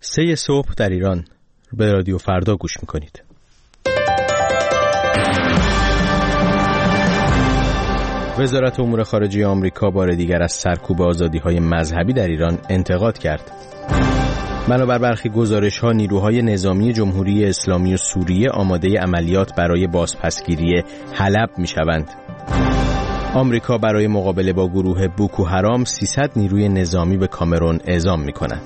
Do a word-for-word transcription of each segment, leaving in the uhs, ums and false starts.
سه صبح در ایران به رادیو فردا گوش میکنید. وزارت امور خارجه آمریکا بار دیگر از سرکوب آزادی‌های مذهبی در ایران انتقاد کرد. بنابر برخی گزارش‌ها نیروهای نظامی جمهوری اسلامی سوریه آماده عملیات برای بازپسگیری حلب می‌شوند. آمریکا برای مقابله با گروه بوکو حرام سیصد نیروی نظامی به کامرون اعزام می‌کند.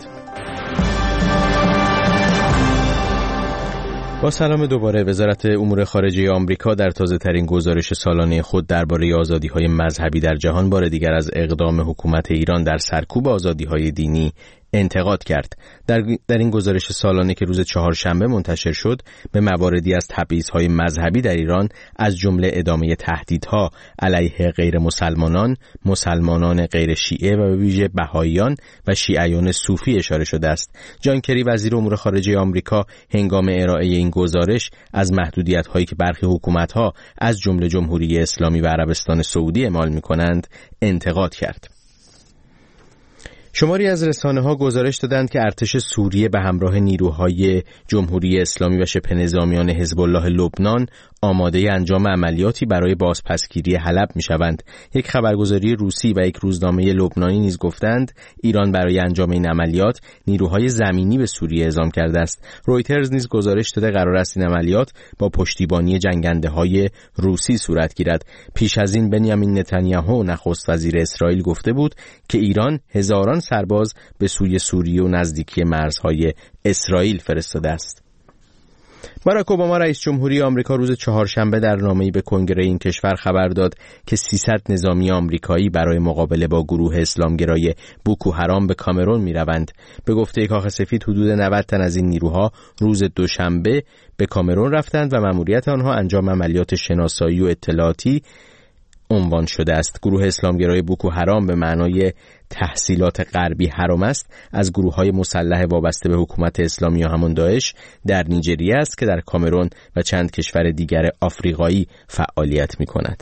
با سلام دوباره، وزارت امور خارجه آمریکا در تازه‌ترین گزارش سالانه خود درباره آزادی‌های مذهبی در جهان بار دیگر از اقدام حکومت ایران در سرکوب آزادی‌های دینی انتقاد کرد. در, در این گزارش سالانه که روز چهارشنبه منتشر شد، به مواردی از تبعیض‌های مذهبی در ایران از جمله ادامه تهدیدها علیه غیر مسلمانان، مسلمانان غیر شیعه و به ویژه بهائیان و شیعیان صوفی اشاره شده است. جان کری وزیر امور خارجه آمریکا هنگام ارائه این گزارش از محدودیت‌هایی که برخی حکومت‌ها از جمله جمهوری اسلامی و عربستان سعودی اعمال می‌کنند انتقاد کرد. شماری از رسانه‌ها گزارش دادند که ارتش سوریه به همراه نیروهای جمهوری اسلامی و شبه نظامیان حزب الله لبنان آماده انجام عملیاتی برای بازپسگیری حلب می‌شوند. یک خبرگزاری روسی و یک روزنامه لبنانی نیز گفتند ایران برای انجام این عملیات نیروهای زمینی به سوریه اعزام کرده است. رویترز نیز گزارش داده قرار است این عملیات با پشتیبانی جنگنده‌های روسی صورت گیرد. پیش از این بنیامین نتانیاهو نخست وزیر اسرائیل گفته بود که ایران هزاران سرباز به سوی سوریه و نزدیکی مرزهای اسرائیل فرستاده است. باراک اوباما رئیس جمهوری آمریکا روز چهارشنبه در نامه‌ای به کنگره این کشور خبر داد که سیصد نظامی آمریکایی برای مقابله با گروه اسلامگرای بوکو حرام به کامرون می‌روند. به گفته کاخ سفید حدود نود تن از این نیروها روز دوشنبه به کامرون رفتند و مأموریت آنها انجام عملیات شناسایی و اطلاعاتی عنوان شده است. گروه اسلامگرای بوکو حرام به معنای تحصیلات غربی حرام است، از گروه‌های مسلح وابسته به حکومت اسلامی و همان داعش در نیجریه است که در کامرون و چند کشور دیگر آفریقایی فعالیت می‌کند.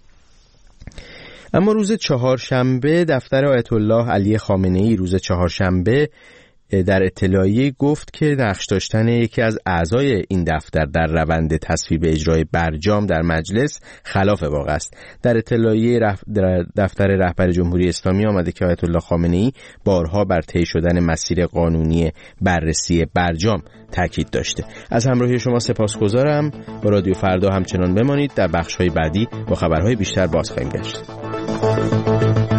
اما روز چهارشنبه دفتر آیت الله علی خامنه‌ای روز چهارشنبه در اطلاعیه گفت که نقش داشتن یکی از اعضای این دفتر در روند تصویب اجرای برجام در مجلس خلاف واقع است. در اطلاعیه رف... در دفتر رهبر جمهوری اسلامی آمده که آیت الله خامنه‌ای بارها بر طی شدن مسیر قانونی بررسی برجام تاکید داشته. از همراهی شما سپاسگزارم. با رادیو فردا همچنان بمانید. در بخش‌های بعدی با خبرهای بیشتر باز خواهیم گشت.